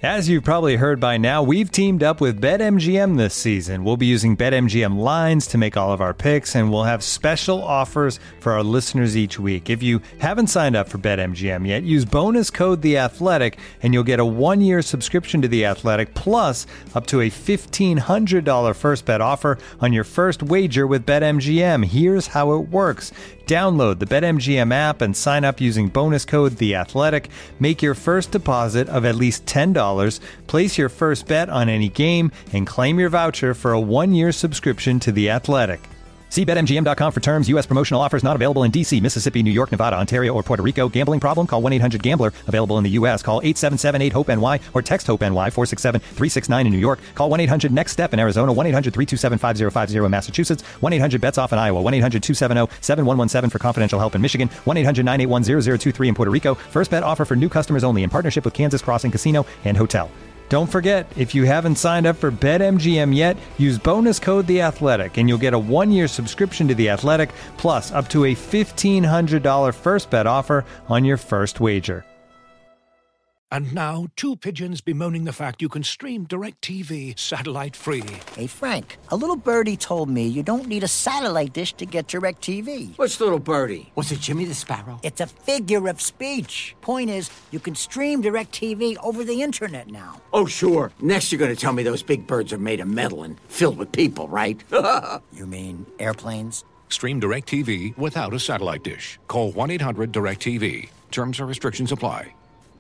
As you've probably heard by now, we've teamed up with BetMGM this season. We'll be using BetMGM lines to make all of our picks, and we'll have special offers for our listeners each week. If you haven't signed up for BetMGM yet, use bonus code The Athletic, and you'll get a 1-year subscription to The Athletic, plus up to a $1,500 first bet offer on your first wager with BetMGM. Here's how it works. Download the BetMGM app and sign up using bonus code The Athletic. Make your first deposit of at least $10. Place your first bet on any game and claim your voucher for a 1-year subscription to The Athletic. See BetMGM.com for terms. U.S. promotional offers not available in D.C., Mississippi, New York, Nevada, Ontario, or Puerto Rico. Gambling problem? Call 1-800-GAMBLER. Available in the U.S. Call 877-8-HOPE-NY or text HOPE-NY 467-369 in New York. Call 1-800-NEXT-STEP in Arizona. 1-800-327-5050 in Massachusetts. 1-800-BETS-OFF in Iowa. 1-800-270-7117 for confidential help in Michigan. 1-800-981-0023 in Puerto Rico. First bet offer for new customers only in partnership with Kansas Crossing Casino and Hotel. Don't forget, if you haven't signed up for BetMGM yet, use bonus code The Athletic, and you'll get a 1-year subscription to The Athletic, plus up to a $1,500 first bet offer on your first wager. And now, two pigeons bemoaning the fact you can stream DirecTV satellite-free. Hey, Frank, a little birdie told me you don't need a satellite dish to get DirecTV. Which little birdie? Was it Jimmy the Sparrow? It's a figure of speech. Point is, you can stream DirecTV over the internet now. Oh, sure. Next you're going to tell me those big birds are made of metal and filled with people, right? You mean airplanes? Stream DirecTV without a satellite dish. Call 1-800-DirecTV. Terms and restrictions apply.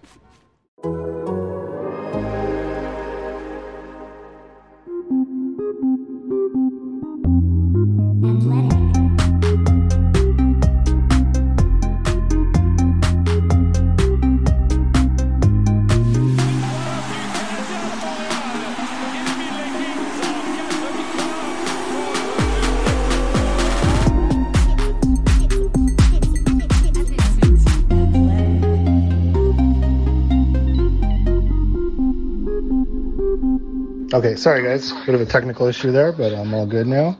Okay, sorry guys, bit of a technical issue there, but I'm all good now.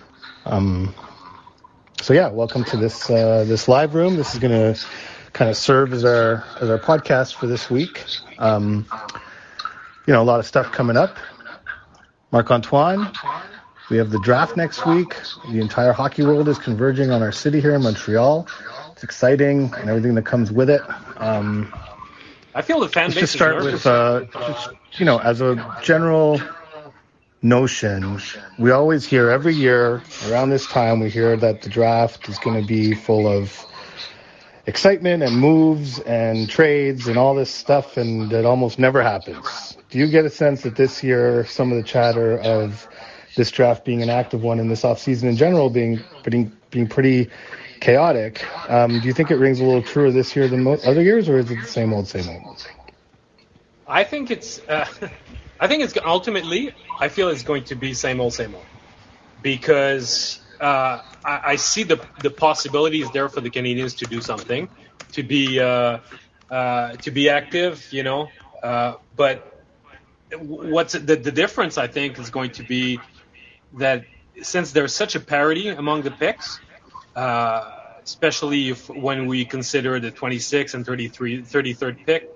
So yeah, welcome to this live room. This is going to kind of serve as our podcast for this week. A lot of stuff coming up. Marc-Antoine, we have the draft next week. The entire hockey world is converging on our city here in Montreal. It's exciting and everything that comes with it. I feel the fan base Let's just start with, as a general notion, we always hear every year around this time, we hear that the draft is going to be full of excitement and moves and trades and all this stuff, and it almost never happens. Do you get a sense that this year, some of the chatter of this draft being an active one and this offseason in general being pretty chaotic, do you think it rings a little truer this year than other years, or is it the same old, same old? I think it's ultimately, I feel it's going to be same old, because I see the possibilities there for the Canadians to do something, to be active, but what's the difference, I think, is going to be that since there's such a parity among the picks, especially when we consider the 26th and 33rd pick,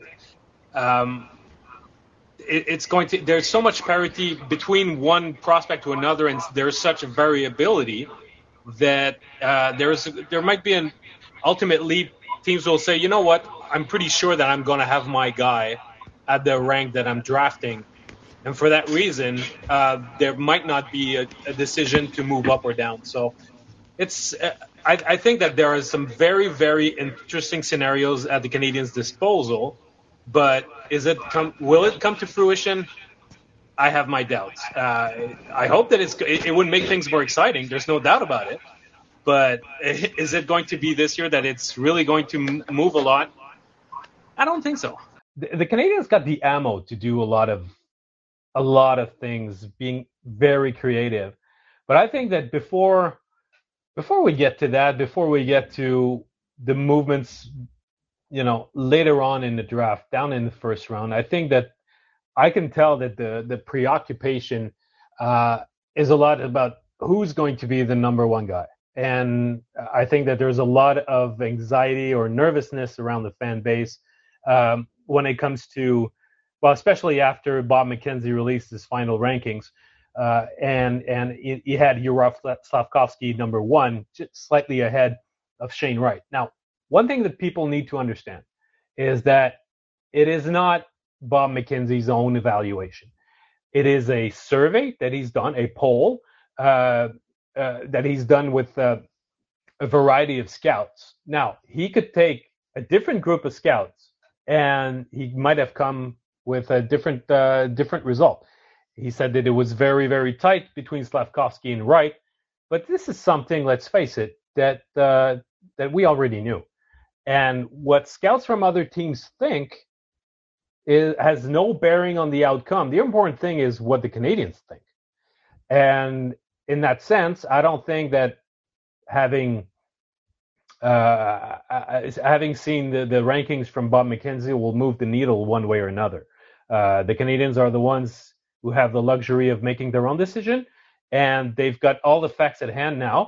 there's so much parity between one prospect to another, and there's such a variability that there might be ultimately teams will say, you know what, I'm pretty sure that I'm going to have my guy at the rank that I'm drafting. And for that reason, there might not be a decision to move up or down. So I think that there are some very, very interesting scenarios at the Canadians' disposal, but will it come to fruition? I have my doubts. I hope that it would make things more exciting. There's no doubt about it. But is it going to be this year that it's really going to move a lot? I don't think so. The Canadians got the ammo to do a lot of things, being very creative. But I think that before we get to that, before we get to the movements, later on in the draft, down in the first round, I think that I can tell that the preoccupation is a lot about who's going to be the number one guy. And I think that there's a lot of anxiety or nervousness around the fan base when it comes to well, especially after Bob McKenzie released his final rankings, and he had Yurov Slavkovsky number 1, just slightly ahead of Shane Wright. Now, one thing that people need to understand is that it is not Bob McKenzie's own evaluation. It is a survey that he's done, a poll that he's done with a variety of scouts. Now, he could take a different group of scouts, and he might have come with a different result. He said that it was very, very tight between Slavkovsky and Wright, but this is something, let's face it, that we already knew. And what scouts from other teams think has no bearing on the outcome. The important thing is what the Canadians think. And in that sense, I don't think that having seen the rankings from Bob McKenzie will move the needle one way or another. The Canadians are the ones who have the luxury of making their own decision, and they've got all the facts at hand now.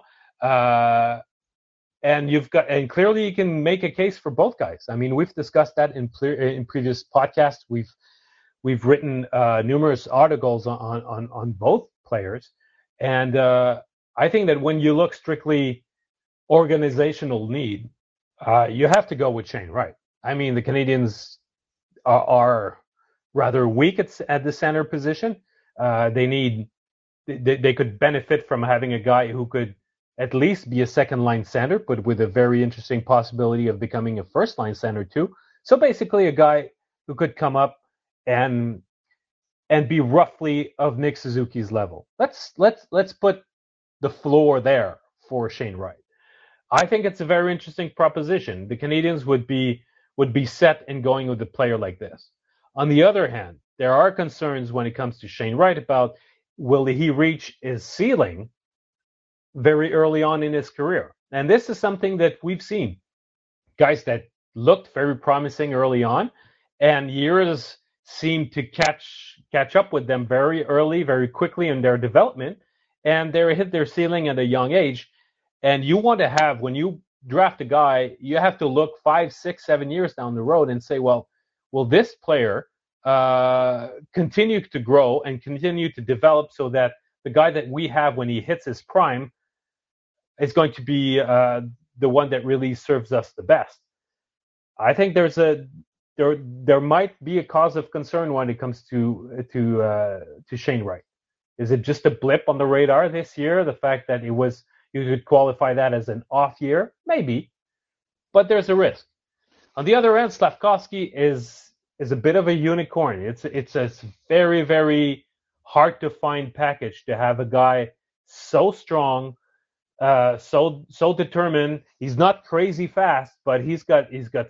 And clearly you can make a case for both guys. I mean, we've discussed that in previous podcasts. We've written numerous articles on both players, and I think that when you look strictly organizational need, you have to go with Shane Wright. I mean, the Canadians are rather weak at the center position. They could benefit from having a guy who could at least be a second-line center, but with a very interesting possibility of becoming a first-line center too. So basically a guy who could come up and be roughly of Nick Suzuki's level. Let's put the floor there for Shane Wright. I think it's a very interesting proposition. The Canadians would be set in going with a player like this. On the other hand, there are concerns when it comes to Shane Wright about will he reach his ceiling very early on in his career. And this is something that we've seen. Guys that looked very promising early on, and years seemed to catch up with them very early, very quickly in their development, and they hit their ceiling at a young age. And you want to have, when you draft a guy, you have to look 5, 6, 7 years down the road and say, well, will this player continue to grow and continue to develop so that the guy that we have when he hits his prime is going to be the one that really serves us the best. I think there might be a cause of concern when it comes to Shane Wright. Is it just a blip on the radar this year? The fact that you could qualify that as an off year, maybe, but there's a risk. On the other end, Slavkovsky is a bit of a unicorn. It's a very, very hard to find package to have a guy so strong, so determined. He's not crazy fast, but he's got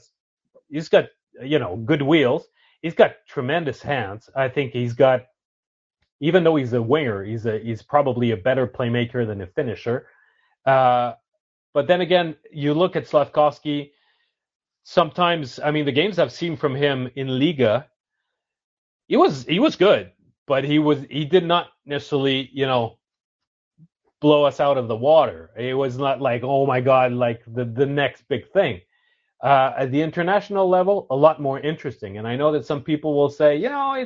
good wheels. He's got tremendous hands. I think he's got, even though he's a winger, he's probably a better playmaker than a finisher. But then again, you look at Slavkovsky. Sometimes, I mean, the games I've seen from him in Liga, he was good, but he did not necessarily, blow us out of the water. It was not like, oh my God, like the next big thing. At the international level, a lot more interesting. And I know that some people will say,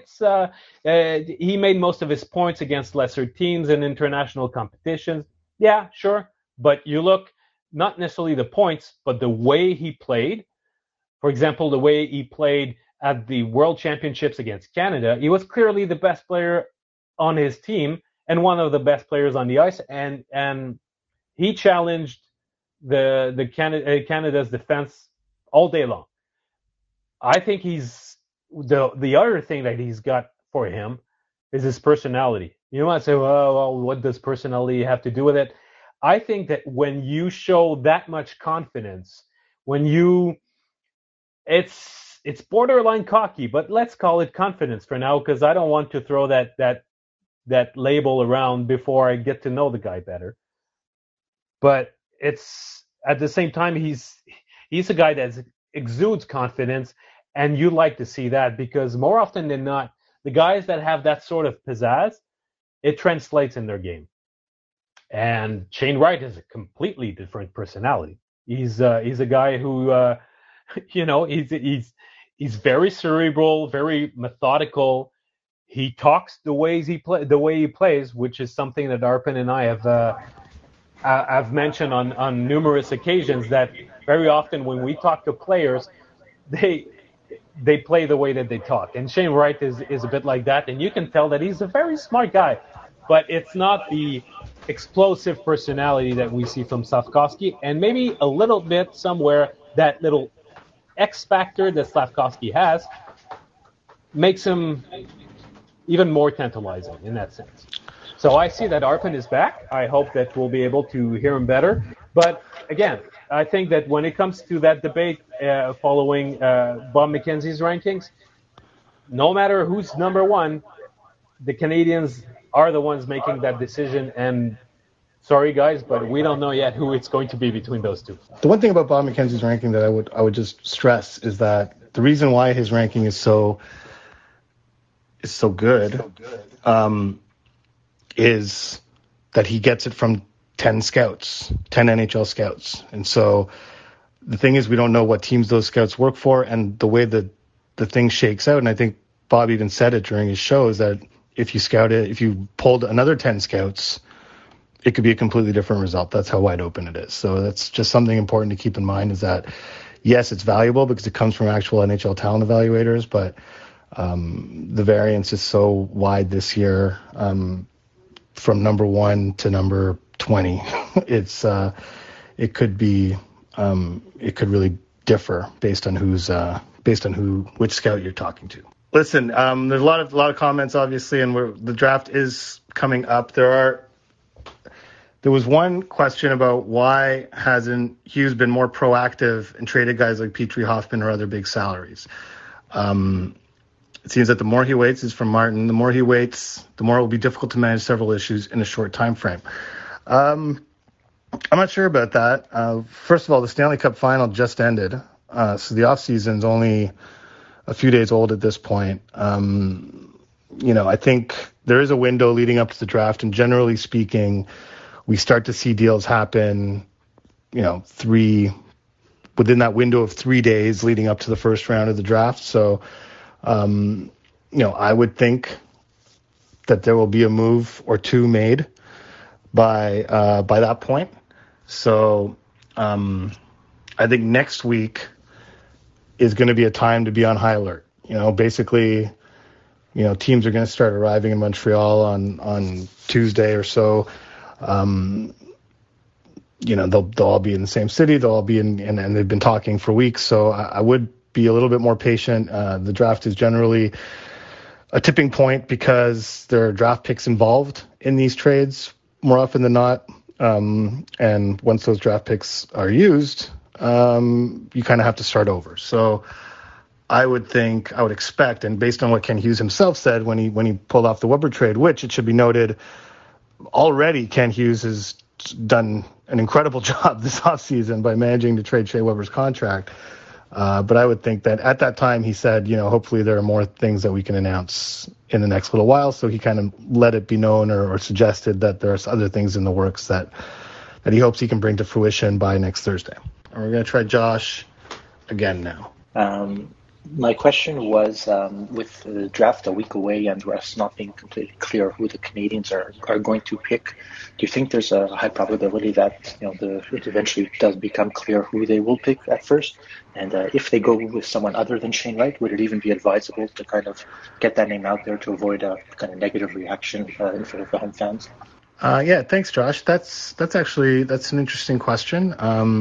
he made most of his points against lesser teams in international competitions. Yeah, sure. But you look, not necessarily the points, but the way he played. For example, the way he played at the World Championships against Canada, he was clearly the best player on his team and one of the best players on the ice. And he challenged the Canada's defense all day long. I think he's the other thing that he's got for him is his personality. You might say, well, what does personality have to do with it? I think that when you show that much confidence, it's borderline cocky, but let's call it confidence for now, because I don't want to throw that label around before I get to know the guy better. But it's at the same time he's a guy that exudes confidence, and you like to see that, because more often than not, the guys that have that sort of pizzazz, it translates in their game. And Shane Wright is a completely different personality. He's a guy who, he's very cerebral, very methodical. He talks the way he plays, which is something that Arpon and I have mentioned on numerous occasions, that very often when we talk to players, they play the way that they talk. And Shane Wright is a bit like that, and you can tell that he's a very smart guy, but it's not the explosive personality that we see from Slafkovsky, and maybe a little bit somewhere that little X factor that Slafkovsky has makes him even more tantalizing in that sense. So I see that Arpon is back. I hope that we'll be able to hear him better. But again, I think that when it comes to that debate following Bob McKenzie's rankings, no matter who's number one, the Canadians are the ones making that decision. And sorry, guys, but we don't know yet who it's going to be between those two. The one thing about Bob McKenzie's ranking that I would just stress is that the reason why his ranking is so good is that he gets it from 10 NHL scouts. And so the thing is, we don't know what teams those scouts work for, and the way that the thing shakes out, and I think Bob even said it during his show, is that if you pulled another 10 scouts, it could be a completely different result. That's how wide open it is. So that's just something important to keep in mind, is that, yes, it's valuable because it comes from actual NHL talent evaluators, but the variance is so wide this year, from number 1 to number 20. It could really differ based on which scout you're talking to. Listen, there's a lot of comments, obviously, and the draft is coming up. There was one question about why hasn't Hughes been more proactive and traded guys like Petrie, Hoffman, or other big salaries. It seems that the more he waits, is from Martin, the more he waits, the more it will be difficult to manage several issues in a short time frame. I'm not sure about that. First of all, the Stanley Cup final just ended, so the offseason's only a few days old at this point. I think there is a window leading up to the draft, and generally speaking, we start to see deals happen, within that window of 3 days leading up to the first round of the draft. So, I would think that there will be a move or two made by that point. So, I think next week is going to be a time to be on high alert. Basically, teams are going to start arriving in Montreal on Tuesday or so. They'll all be in the same city. They'll all be and they've been talking for weeks. So I would be a little bit more patient. The draft is generally a tipping point because there are draft picks involved in these trades more often than not. And once those draft picks are used, you kind of have to start over. So I would expect, and based on what Ken Hughes himself said when he pulled off the Weber trade, which it should be noted, already Ken Hughes has done an incredible job this offseason by managing to trade Shea Weber's contract. But I would think that at that time he said, hopefully there are more things that we can announce in the next little while. So he kind of let it be known or suggested that there's other things in the works that he hopes he can bring to fruition by next Thursday. And we're going to try Josh again now. My question was, with the draft a week away and us not being completely clear who the Canadians are going to pick, do you think there's a high probability that it eventually does become clear who they will pick at first? And if they go with someone other than Shane Wright, would it even be advisable to kind of get that name out there to avoid a kind of negative reaction in front of the home fans? Yeah, thanks, Josh. That's an interesting question.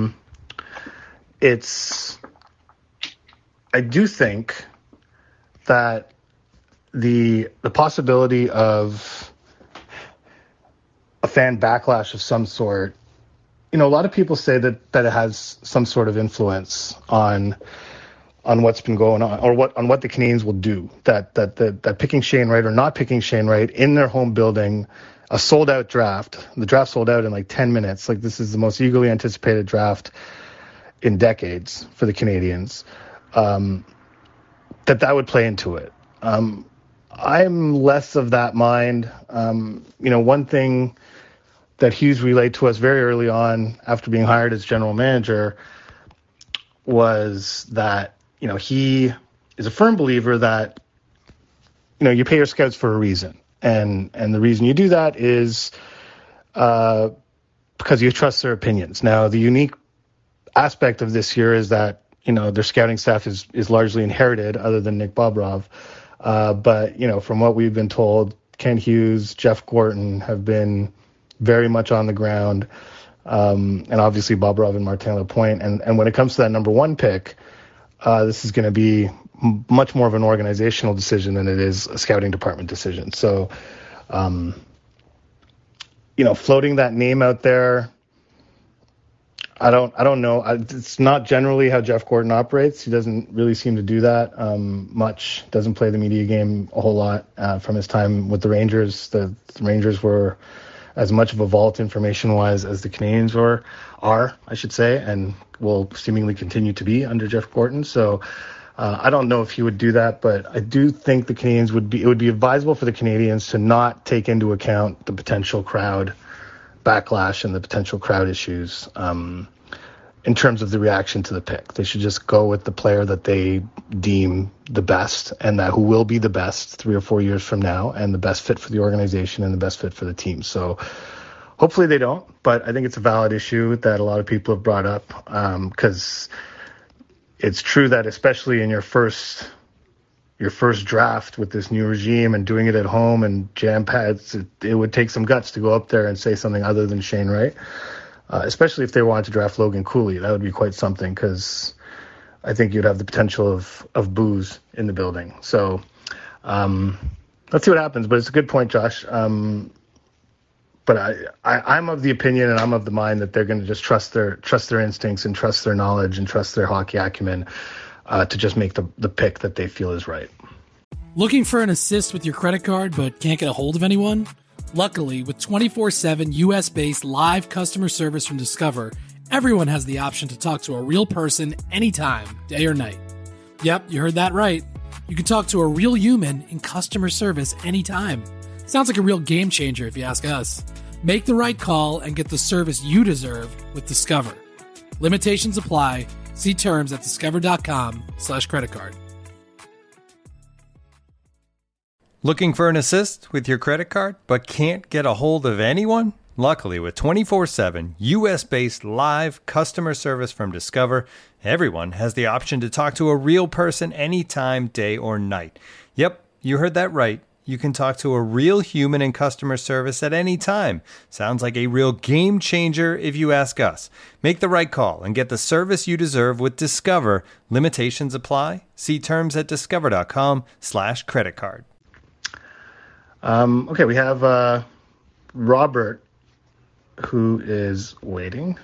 I do think that the possibility of a fan backlash of some sort, a lot of people say that it has some sort of influence on what's been going on, or on what the Canadians will do. That picking Shane Wright or not picking Shane Wright in their home building, a sold out draft. The draft sold out in like 10 minutes. Like, this is the most eagerly anticipated draft in decades for the Canadians. That would play into it. I'm less of that mind. One thing that Hughes relayed to us very early on after being hired as general manager was that, he is a firm believer that, you pay your scouts for a reason. And the reason you do that is because you trust their opinions. Now, the unique aspect of this year is that, their scouting staff is largely inherited, other than Nick Bobrov. But, from what we've been told, Ken Hughes, Jeff Gorton have been very much on the ground. And obviously Bobrov and Martin Lapointe. And when it comes to that number one pick, this is going to be much more of an organizational decision than it is a scouting department decision. So, floating that name out there, I don't know. It's not generally how Jeff Gorton operates. He doesn't really seem to do that much. Doesn't play the media game a whole lot from his time with the Rangers. The Rangers were as much of a vault information-wise as the Canadians are, I should say, and will seemingly continue to be under Jeff Gorton. So I don't know if he would do that, but I do think the Canadians it would be advisable for the Canadians to not take into account the potential crowd backlash and the potential crowd issues in terms of the reaction to the pick. They should just go with the player that they deem the best, and that who will be the best 3 or 4 years from now, and the best fit for the organization and the best fit for the team. So hopefully they don't, but I think it's a valid issue that a lot of people have brought up, because it's true that especially in your first draft with this new regime and doing it at home and jam pads, it would take some guts to go up there and say something other than Shane Wright, especially if they wanted to draft Logan Cooley. That would be quite something, because I think you'd have the potential of boos in the building. So let's see what happens. But it's a good point, Josh. But I'm of the opinion and I'm of the mind that they're going to just trust their instincts and trust their knowledge and trust their hockey acumen to just make the pick that they feel is right. Looking for an assist with your credit card but can't get a hold of anyone? Luckily, with 24/7 US-based live customer service from Discover, everyone has the option to talk to a real person anytime, day or night. Yep, you heard that right. You can talk to a real human in customer service anytime. Sounds like a real game changer if you ask us. Make the right call and get the service you deserve with Discover. Limitations apply. See terms at discover.com/creditcard. Looking for an assist with your credit card but can't get a hold of anyone? Luckily, with 24/7 US-based live customer service from Discover, everyone has the option to talk to a real person anytime, day or night. Yep, you heard that right. You can talk to a real human in customer service at any time. Sounds like a real game changer if you ask us. Make the right call and get the service you deserve with Discover. Limitations apply. See terms at discover.com/creditcard. Okay, we have Robert, who is waiting.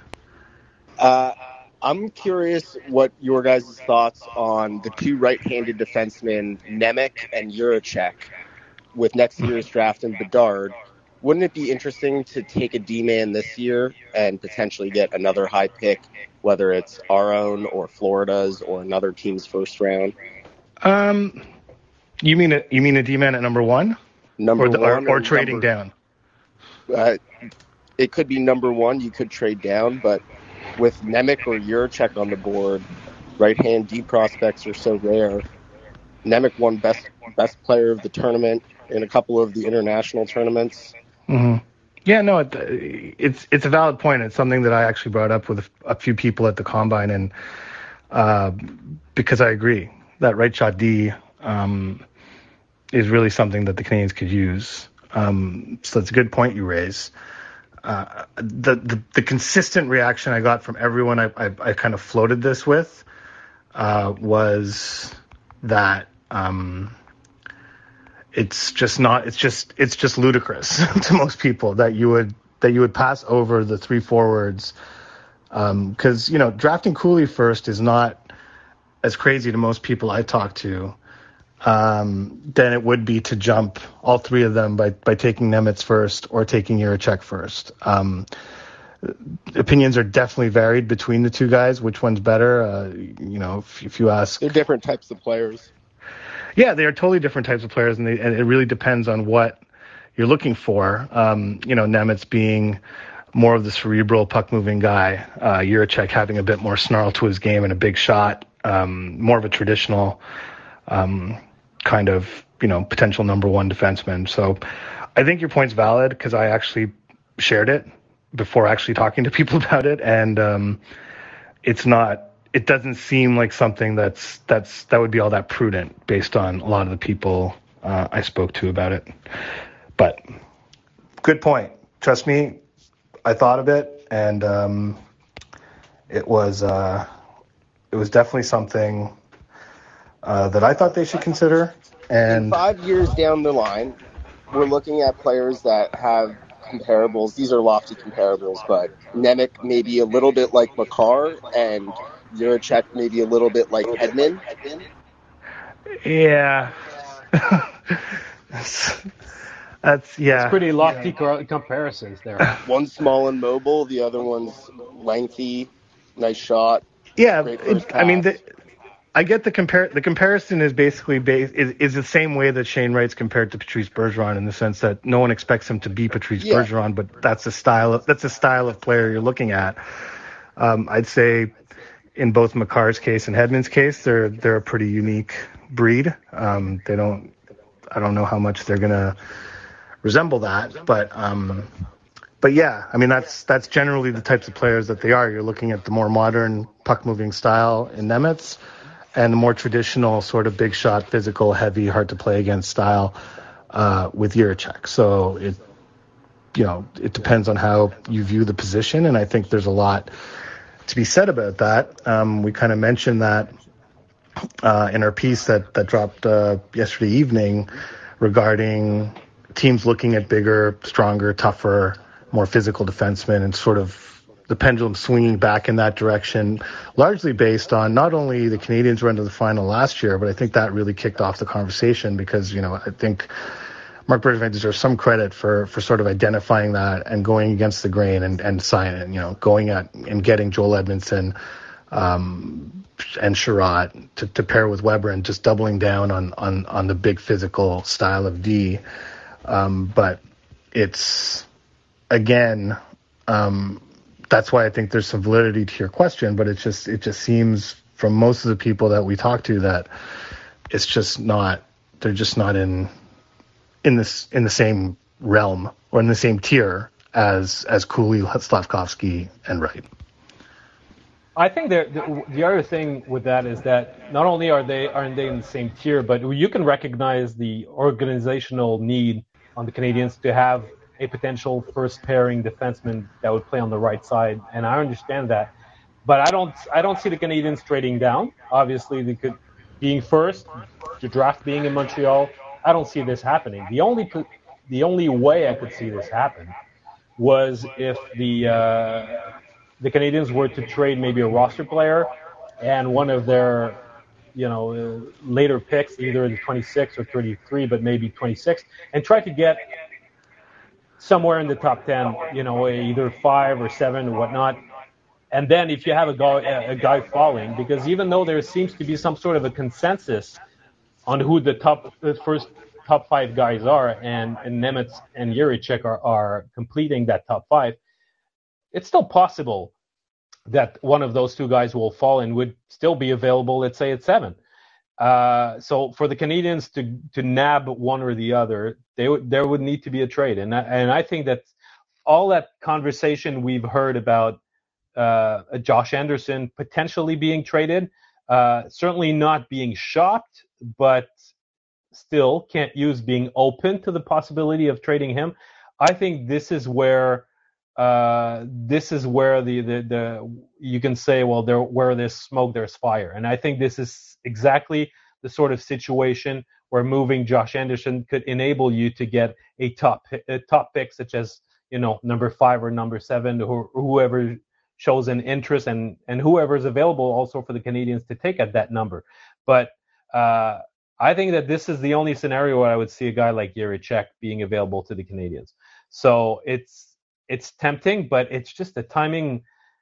I'm curious what your guys' thoughts on the two right-handed defensemen, Nemec and Juracek, with next year's draft and Bedard. Wouldn't it be interesting to take a D-man this year and potentially get another high pick, whether it's our own or Florida's or another team's first round? You mean a D-man at number one? Or trading down? It could be number one. You could trade down, but with Nemec or Juracek on the board, right-hand D prospects are so rare. Nemec won best player of the tournament in a couple of the international tournaments. Mm-hmm. Yeah, no, it's a valid point. It's something that I actually brought up with a few people at the Combine, and because I agree that right shot D is really something that the Canadians could use. So it's a good point you raise. The consistent reaction I got from everyone I kind of floated this with was that it's just ludicrous to most people that you would pass over the three forwards, because drafting Cooley first is not as crazy to most people I talk to than it would be to jump all three of them by taking Nemitz first or taking Juracek first. Opinions are definitely varied between the two guys. Which one's better? If you ask, they're different types of players. Yeah, they are totally different types of players, and it really depends on what you're looking for. Nemitz being more of the cerebral puck-moving guy, Juracek having a bit more snarl to his game and a big shot, more of a traditional kind of, potential number one defenseman. So I think your point's valid because I actually shared it before actually talking to people about it. And it doesn't seem like something that would be all that prudent based on a lot of the people I spoke to about it. But good point. Trust me, I thought of it, and it was definitely something that I thought they should consider. And 5 years down the line, we're looking at players that have comparables. These are lofty comparables, but Nemec may be a little bit like Makar, and Jiricek maybe a little bit like Hedman. Yeah. That's pretty lofty comparisons there. One's small and mobile, the other one's lengthy, nice shot. Yeah, I mean, I get the comparison is basically is the same way that Shane Wright's compared to Patrice Bergeron, in the sense that no one expects him to be Patrice Bergeron, but that's a style of player you're looking at. I'd say in both Makar's case and Hedman's case, they're a pretty unique breed. I don't know how much they're gonna resemble that, but yeah, I mean that's generally the types of players that they are. You're looking at the more modern puck moving style in Nemec, and the more traditional sort of big shot, physical, heavy, hard to play against style with Jiricek. So it depends on how you view the position, and I think there's a lot to be said about that. We kind of mentioned that in our piece that dropped yesterday evening regarding teams looking at bigger, stronger, tougher, more physical defensemen, and sort of the pendulum swinging back in that direction, largely based on not only the Canadiens went to the final last year, but I think that really kicked off the conversation because, I think Marc Bergevin deserves some credit for sort of identifying that and going against the grain and signing, going at and getting Joel Edmondson and Sherratt to pair with Weber and just doubling down on the big physical style of D. But it's, again, that's why I think there's some validity to your question, but it just seems from most of the people that we talk to that it's just not, they're just not in the same realm or in the same tier as Cooley, Slavkovsky, and Wright. I think the other thing with that is that not only aren't they in the same tier, but you can recognize the organizational need on the Canadiens to have a potential first pairing defenseman that would play on the right side, and I understand that. But I don't see the Canadiens trading down. Obviously, they could being first, the draft being in Montreal. I don't see this happening. The only way I could see this happen was if the Canadiens were to trade maybe a roster player and one of their later picks, either the 26 or 33, but maybe 26, and try to get somewhere in the top 10, either 5 or 7 or whatnot. And then if you have a guy falling, because even though there seems to be some sort of a consensus on who the first top 5 guys are, and Nemec and Jiricek are completing that top 5, it's still possible that one of those two guys will fall and would still be available, let's say, at 7. So for the Canadiens to nab one or the other, there would need to be a trade. And I think that all that conversation we've heard about Josh Anderson potentially being traded, certainly not being shopped, but still can't use being open to the possibility of trading him. I think this is where the you can say, well, where there's smoke, there's fire. And I think this is exactly the sort of situation where moving Josh Anderson could enable you to get a top pick, such as number 5 or number 7, or whoever shows an interest, and whoever is available also for the Canadiens to take at that number. But I think that this is the only scenario where I would see a guy like Jiricek being available to the Canadiens. So it's tempting, but it's just the timing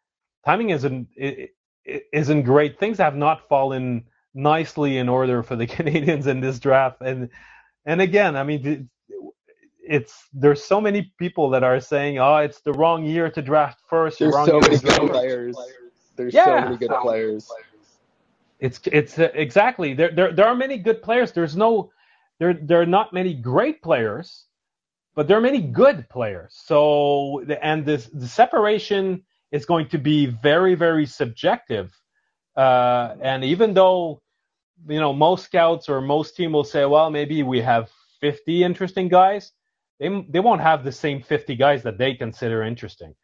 isn't great. Things have not fallen nicely in order for the Canadiens in this draft. And again, I mean, there's so many people that are saying, oh, it's the wrong year to draft first. There's so many good players. There's so many good players. It's exactly there are many good players. There are not many great players, but there are many good players. So the separation is going to be very, very subjective. And even though most scouts or most team will say, well, maybe we have 50 interesting guys, they won't have the same 50 guys that they consider interesting.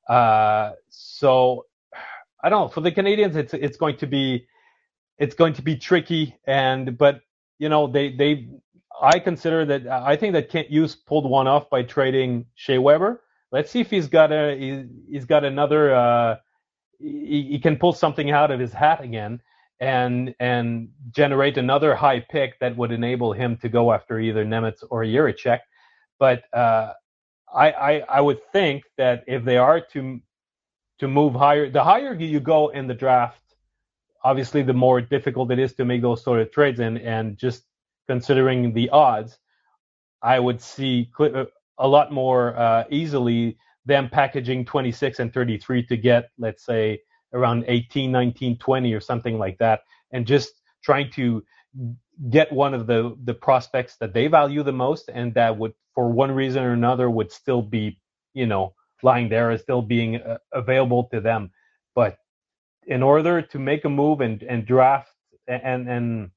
So I don't know. For the Canadians, it's going to be tricky. But I consider that I think that Kent Hughes pulled one off by trading Shea Weber. Let's see if he's got another. He can pull something out of his hat again and generate another high pick that would enable him to go after either Nemetz or Jiricek. But I would think that if they are to move higher, the higher you go in the draft, obviously the more difficult it is to make those sort of trades. And just considering the odds, I would see a lot more easily them packaging 26 and 33 to get, let's say, around 18, 19, 20 or something like that, and just trying to get one of the prospects that they value the most and that would, for one reason or another, would still be, lying there as still being available to them. But in order to make a move and draft and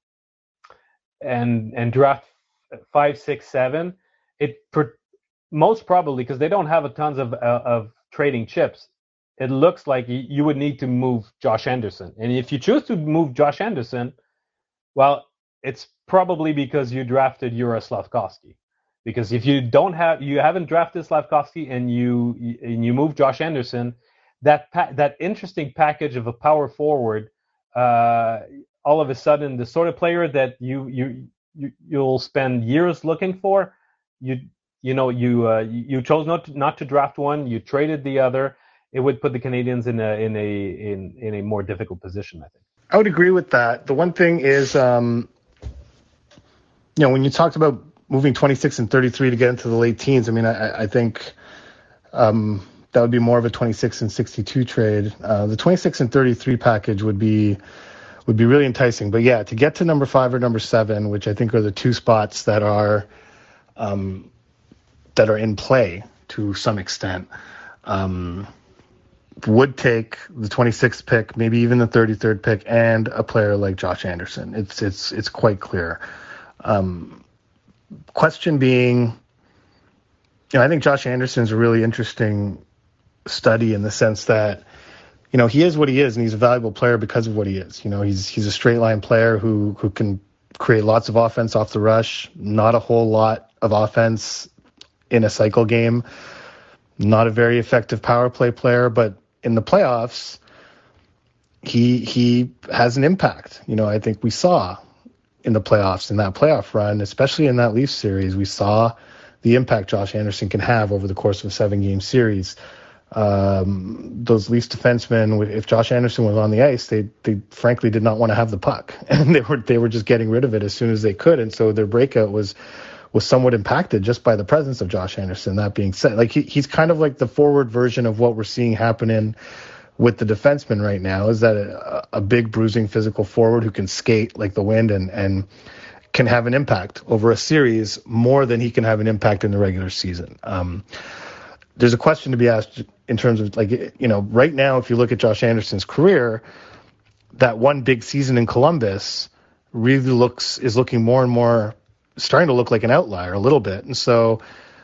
draft 5, 6, 7, most probably, because they don't have a tons of trading chips, it looks like you would need to move Josh Anderson. And if you choose to move Josh Anderson, well, it's probably because you drafted Juraj Slafkovsky. Because if you haven't drafted Slafkovsky and you move Josh Anderson, that interesting package of a power forward, all of a sudden the sort of player that you'll spend years looking for, you chose not to draft one, you traded the other. It would put the Canadians in a more difficult position, I think. I would agree with that. The one thing is, when you talked about moving 26 and 33 to get into the late teens, I mean, I think that would be more of a 26 and 62 trade. The 26 and 33 package would be really enticing. But yeah, to get to number 5 or number 7, which I think are the two spots that are in play to some extent, would take the 26th pick, maybe even the 33rd pick, and a player like Josh Anderson. It's quite clear. Question being, I think Josh Anderson is a really interesting study in the sense that, he is what he is, and he's a valuable player because of what he is. He's a straight line player who can create lots of offense off the rush, not a whole lot of offense in a cycle game, not a very effective power play player, but in the playoffs, he has an impact. I think we saw in the playoffs, in that playoff run, especially in that Leafs series, we saw the impact Josh Anderson can have over the course of a 7-game series. Those Leafs defensemen, if Josh Anderson was on the ice, they frankly did not want to have the puck, and they were just getting rid of it as soon as they could, and so their breakout was somewhat impacted just by the presence of Josh Anderson. That being said, like he's kind of like the forward version of what we're seeing happening with the defenseman right now, is that a big bruising physical forward who can skate like the wind and can have an impact over a series more than he can have an impact in the regular season. There's a question to be asked in terms of right now, if you look at Josh Anderson's career, that one big season in Columbus really is looking more and more starting to look like an outlier a little bit. And so,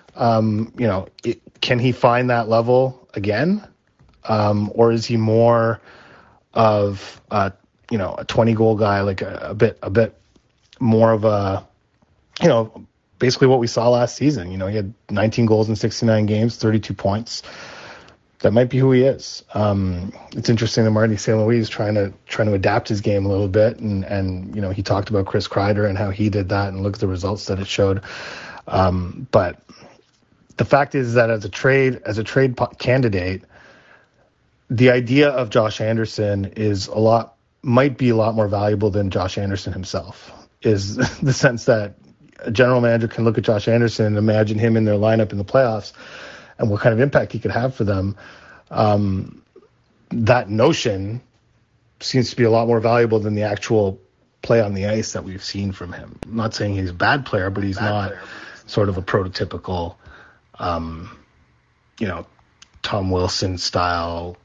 can he find that level again? Or is he more of a 20-goal guy, like a bit more of a, basically what we saw last season? He had 19 goals in 69 games, 32 points. That might be who he is. It's interesting that Marty St. Louis is trying to adapt his game a little bit, and he talked about Chris Kreider and how he did that, and look at the results that it showed. But the fact is that as a trade candidate, the idea of Josh Anderson might be a lot more valuable than Josh Anderson himself. Is the sense that a general manager can look at Josh Anderson and imagine him in their lineup in the playoffs and what kind of impact he could have for them. That notion seems to be a lot more valuable than the actual play on the ice that we've seen from him. I'm not saying he's a bad player, but he's not sort of a prototypical, Tom Wilson style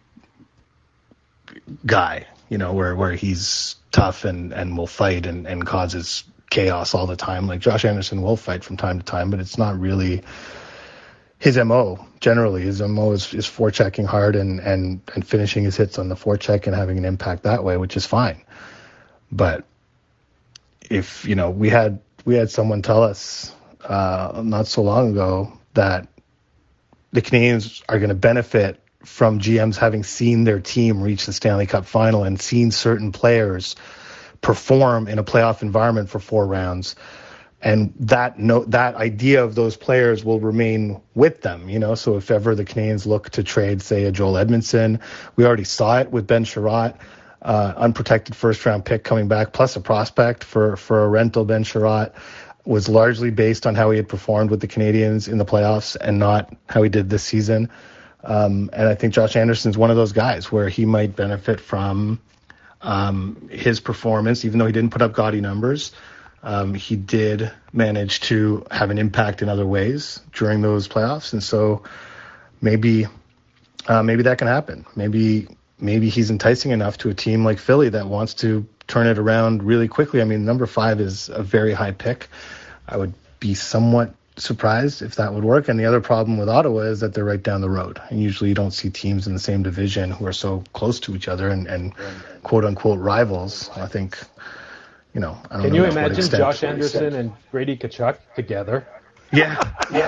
guy, where he's tough and will fight and causes chaos all the time. Like Josh Anderson will fight from time to time, but it's not really his MO. Generally, his MO is forechecking hard and finishing his hits on the forecheck and having an impact that way, which is fine. But if we had someone tell us not so long ago that the Canadiens are going to benefit from GMs having seen their team reach the Stanley Cup final and seen certain players perform in a playoff environment for 4 rounds, and that idea of those players will remain with them, So if ever the Canadiens look to trade, say, a Joel Edmondson, we already saw it with Ben Sherratt, unprotected first-round pick coming back, plus a prospect for a rental. Ben Sherratt was largely based on how he had performed with the Canadiens in the playoffs and not how he did this season. And I think Josh Anderson's one of those guys where he might benefit from his performance, even though he didn't put up gaudy numbers. He did manage to have an impact in other ways during those playoffs, and so maybe that can happen. Maybe he's enticing enough to a team like Philly that wants to turn it around really quickly. I mean, number 5 is a very high pick. I would be somewhat surprised if that would work. And the other problem with Ottawa is that they're right down the road. And usually you don't see teams in the same division who are so close to each other and quote unquote rivals. I think, I don't know. Can you imagine Josh Anderson and Brady Tkachuk together? Yeah.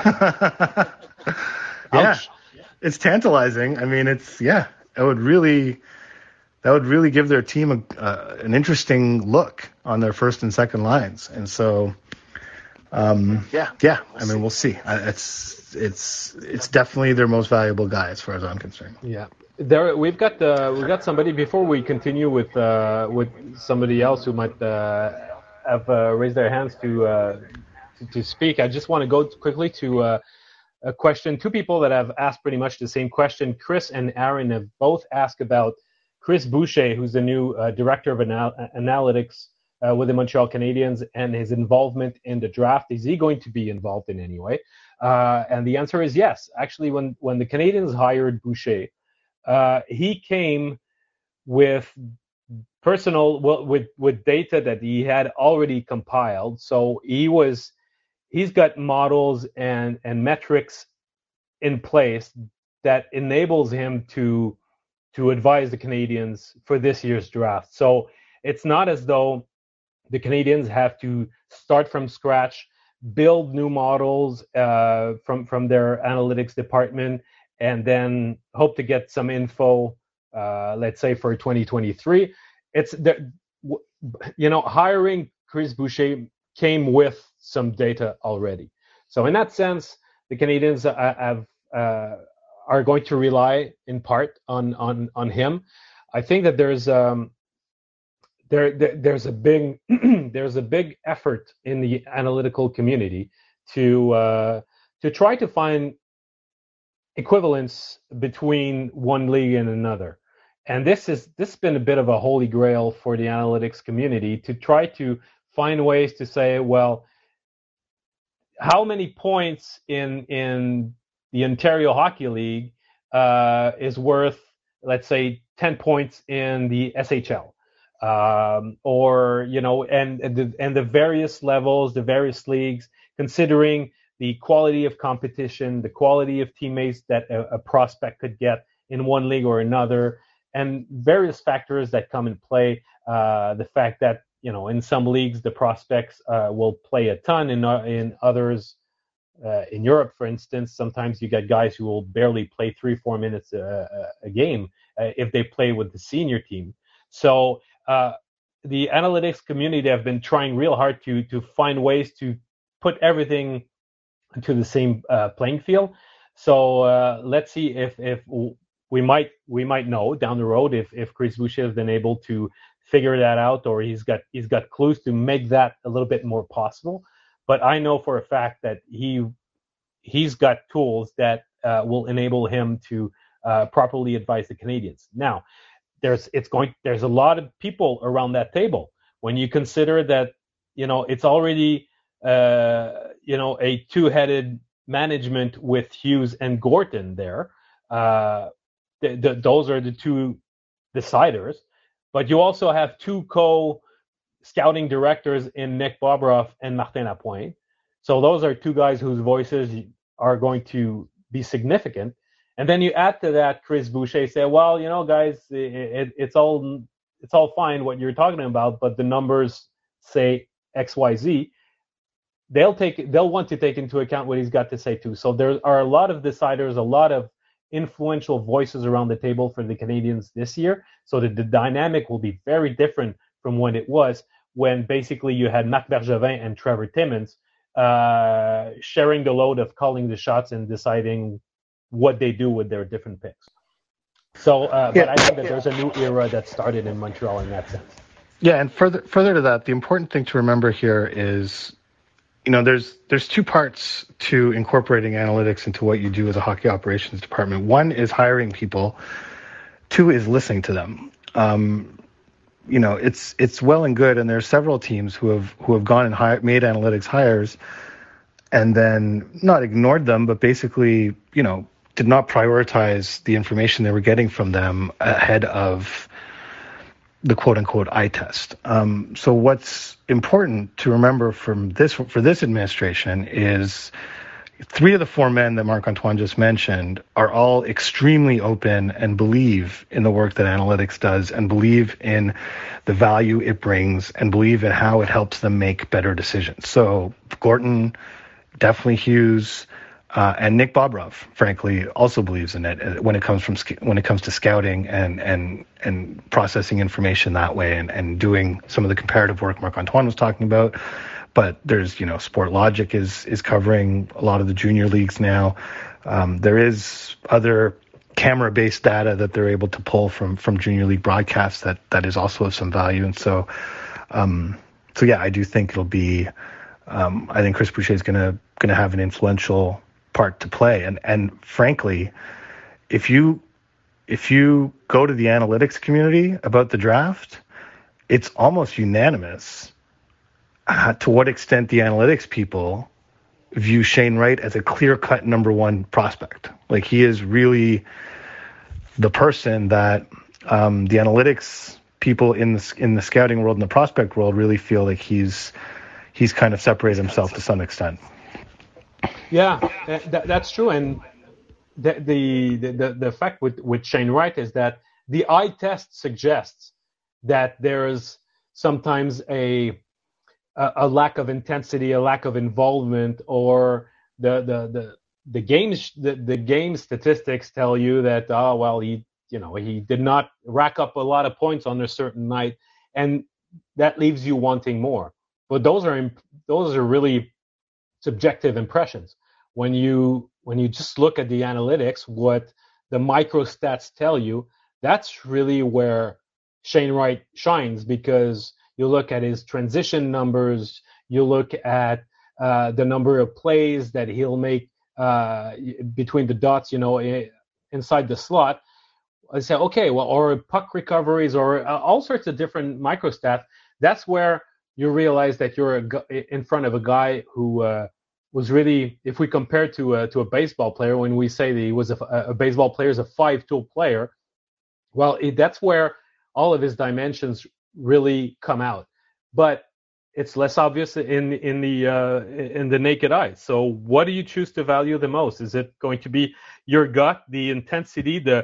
Yeah. It's tantalizing. I mean, that would really give their team an interesting look on their first and second lines. And so, I mean, we'll see. It's definitely their most valuable guy as far as I'm concerned. Yeah. We've got somebody before we continue with somebody else who might have raised their hands to speak. I just want to go quickly to a question. 2 people that have asked pretty much the same question. Chris and Aaron have both asked about Chris Boucher, who's the new director of analytics with the Montreal Canadiens, and his involvement in the draft. Is he going to be involved in any way? And the answer is yes. Actually, when the Canadiens hired Boucher, he came with with data that he had already compiled. So he's got models and metrics in place that enables him to advise the Canadiens for this year's draft. So it's not as though the Canadiens have to start from scratch, build new models from their analytics department, and then hope to get some info, let's say for 2023. It's hiring Chris Boucher came with some data already. So in that sense, the Canadiens are going to rely in part on him. I think that there's a big effort in the analytical community to try to find equivalence between one league and another. And this has been a bit of a holy grail for the analytics community to try to find ways to say, well, how many points in the Ontario Hockey League is worth, let's say, 10 points in the SHL, or and the various levels, the various leagues, considering the quality of competition, the quality of teammates that a prospect could get in one league or another, and various factors that come in play. The fact that in some leagues the prospects will play a ton, in others. In Europe, for instance, sometimes you get guys who will barely play 3-4 minutes a game if they play with the senior team. So the analytics community have been trying real hard to find ways to put everything into the same playing field. So let's see if we might know down the road if Chris Boucher has been able to figure that out, or he's got clues to make that a little bit more possible. But I know for a fact that he's got tools that will enable him to properly advise the Canadiens. Now, there's a lot of people around that table. When you consider that, it's already a two-headed management with Hughes and Gorton there. Those are the two deciders. But you also have two co-scouting directors in Nick Bobroff and Martin Lapointe. So those are two guys whose voices are going to be significant. And then you add to that Chris Boucher, say, well, guys, it's all fine what you're talking about, but the numbers say X, Y, Z. They'll want to take into account what he's got to say too. So there are a lot of deciders, a lot of influential voices around the table for the Canadians this year. So that the dynamic will be very different from when it was when basically you had Marc Bergevin and Trevor Timmins sharing the load of calling the shots and deciding what they do with their different picks. So, but I think that there's a new era that started in Montreal in that sense. Yeah, and further to that, the important thing to remember here is, there's two parts to incorporating analytics into what you do as a hockey operations department. One is hiring people. Two is listening to them. It's well and good, and there are several teams who have gone and made analytics hires, and then not ignored them, but basically, did not prioritize the information they were getting from them ahead of the quote-unquote eye test. So what's important to remember for this administration is 3 of the 4 men that Marc-Antoine just mentioned are all extremely open and believe in the work that analytics does and believe in the value it brings and believe in how it helps them make better decisions. So Gorton, definitely Hughes, and Nick Bobroff, frankly, also believes in it when it comes to scouting and processing information that way and doing some of the comparative work Marc-Antoine was talking about. But there's, Sportlogic is covering a lot of the junior leagues now. There is other camera-based data that they're able to pull from junior league broadcasts that is also of some value. And so yeah, I do think it'll be. I think Chris Boucher is going to have an influential part to play, and frankly, if you go to the analytics community about the draft, it's almost unanimous to what extent the analytics people view Shane Wright as a clear-cut number 1 prospect. Like, he is really the person that the analytics people in the scouting world and the prospect world really feel like he's kind of separated himself to some extent. Yeah, that's true. And the fact with Shane Wright is that the eye test suggests that there's sometimes a lack of intensity, a lack of involvement, or the game statistics tell you that he did not rack up a lot of points on a certain night, and that leaves you wanting more. But those are really subjective impressions. When you just look at the analytics, what the microstats tell you, that's really where Shane Wright shines, because you look at his transition numbers, you look at the number of plays that he'll make between the dots, inside the slot. I say, okay, well, or puck recoveries, or all sorts of different microstats. That's where you realize that you're in front of a guy who was really, if we compare to a baseball player, when we say that he was a baseball player is a 5-tool player, well, that's where all of his dimensions really come out. But it's less obvious in the naked eye. So what do you choose to value the most? Is it going to be your gut, the intensity, the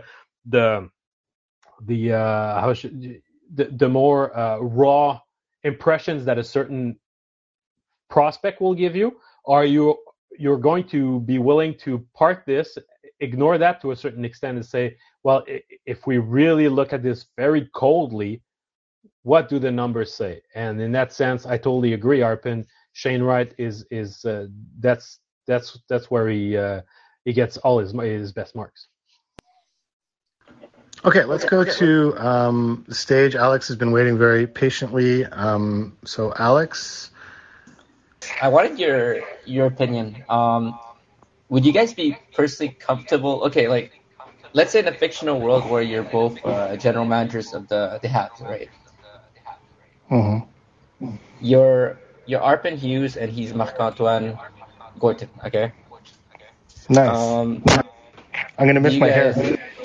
more raw impressions that a certain prospect will give you? Are you're going to be willing to part this, ignore that to a certain extent, and say, well, if we really look at this very coldly, what do the numbers say? And in that sense, I totally agree, Arpin. Shane Wright is that's where he gets all his best marks. Okay, let's go to the stage. Alex has been waiting very patiently. So, Alex, I wanted your opinion. Would you guys be personally comfortable? Okay, like let's say in a fictional world where you're both general managers of the Habs, right? Mm-hmm. You're Arpin Hughes and he's Marc-Antoine Gorton, okay? Nice. I'm gonna miss my hair.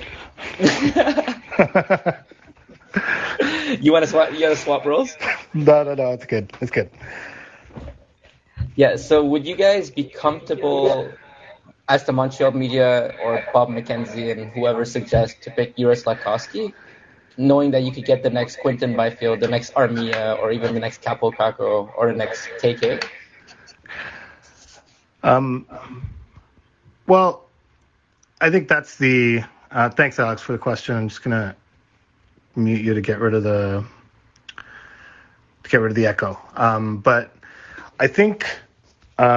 You want to swap roles? No, it's good. It's good. Yeah. So, would you guys be comfortable, as the Montreal media or Bob McKenzie and whoever suggests, to pick Juraj Slafkovsky, knowing that you could get the next Quinton Byfield, the next Armia, or even the next Capo Caco, or the next KK? Well, I think that's the. Thanks, Alex, for the question. I'm just gonna mute you to get rid of the echo. But I think, I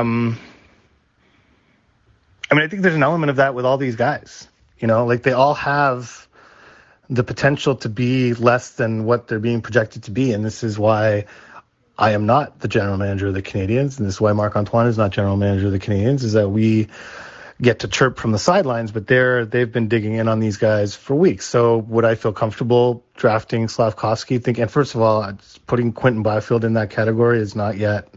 think there's an element of that with all these guys. Like they all have the potential to be less than what they're being projected to be, and this is why I am not the general manager of the Canadiens, and this is why Marc-Antoine is not general manager of the Canadiens, is that we get to chirp from the sidelines, but they've been digging in on these guys for weeks. So would I feel comfortable drafting Slafkovsky? And first of all, putting Quinton Byfield in that category is not yet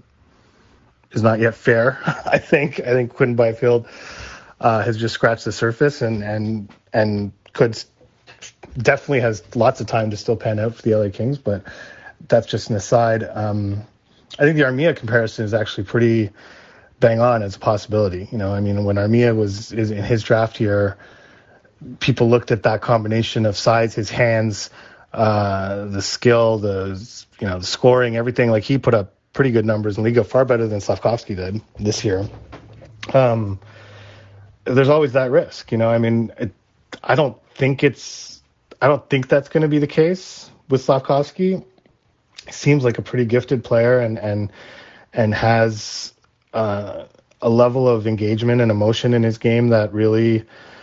fair. I think Quinton Byfield has just scratched the surface and could definitely has lots of time to still pan out for the LA Kings, but that's just an aside. I think the Armia comparison is actually pretty bang on as a possibility. When Armia was in his draft year, people looked at that combination of size, his hands, the skill, the scoring, everything. Like he put up pretty good numbers in the league, far better than Slafkovsky did this year. There's always that risk, I don't think that's going to be the case with Slafkovsky. He seems like a pretty gifted player and has a level of engagement and emotion in his game that really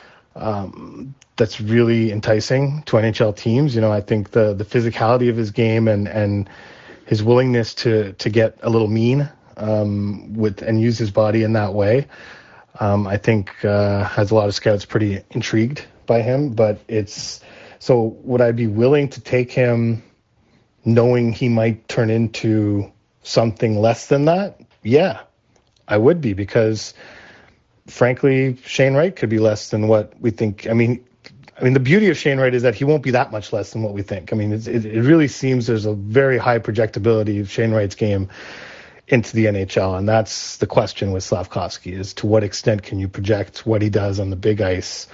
that's really enticing to NHL teams. I think the physicality of his game and his willingness to get a little mean and use his body in that way, I think has a lot of scouts pretty intrigued by him. But so would I be willing to take him knowing he might turn into something less than that? Yeah, I would be, because frankly, Shane Wright could be less than what we think. I mean, the beauty of Shane Wright is that he won't be that much less than what we think. It really seems there's a very high projectability of Shane Wright's game into the NHL, and that's the question with Slafkovsky, is to what extent can you project what he does on the big ice,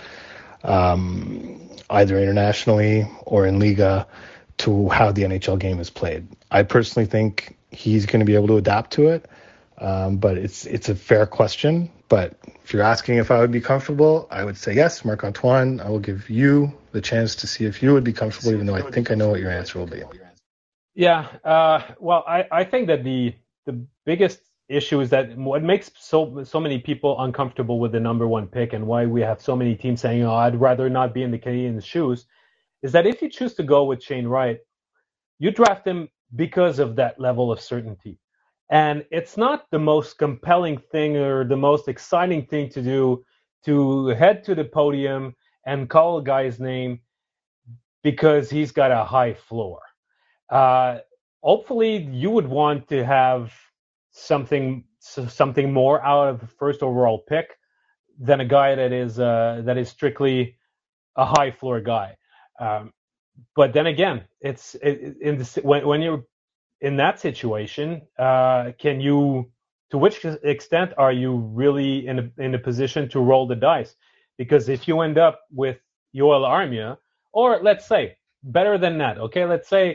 either internationally or in Liga, to how the NHL game is played. I personally think he's going to be able to adapt to it, but it's a fair question. But if you're asking if I would be comfortable, I would say yes, Marc-Antoine. I will give you the chance to see if you would be comfortable, even though I think I know what your answer will be. Yeah, well, I think that the biggest issue is that what makes so many people uncomfortable with the number one pick, and why we have so many teams saying, I'd rather not be in the Canadiens' shoes, is that if you choose to go with Shane Wright, you draft him because of that level of certainty. And it's not the most compelling thing or the most exciting thing to do to head to the podium and call a guy's name because he's got a high floor. Hopefully, you would want to have something more out of the first overall pick than a guy that is strictly a high floor guy. But then again, when you're in that situation, to which extent are you really in a position to roll the dice? Because if you end up with Yoel Armia, or let's say better than that, okay, let's say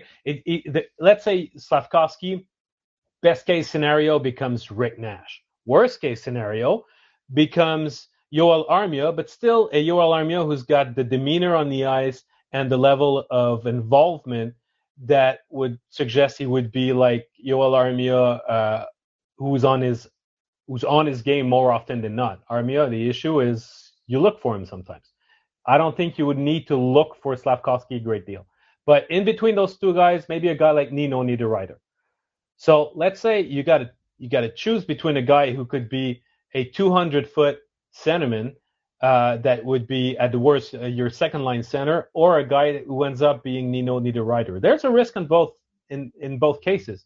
Slafkovsky, best case scenario becomes Rick Nash. Worst case scenario becomes Yoel Armia, but still a Yoel Armia who's got the demeanor on the ice and the level of involvement that would suggest he would be like Yoel Armia, who's on his game more often than not. Armia, the issue is you look for him sometimes. I don't think you would need to look for Slafkovsky a great deal. But in between those two guys, maybe a guy like Nino Niederreiter. So let's say you got to choose between a guy who could be a 200-foot centerman that would be at the worst your second line center, or a guy who ends up being Nino Niederreiter. There's a risk in both cases.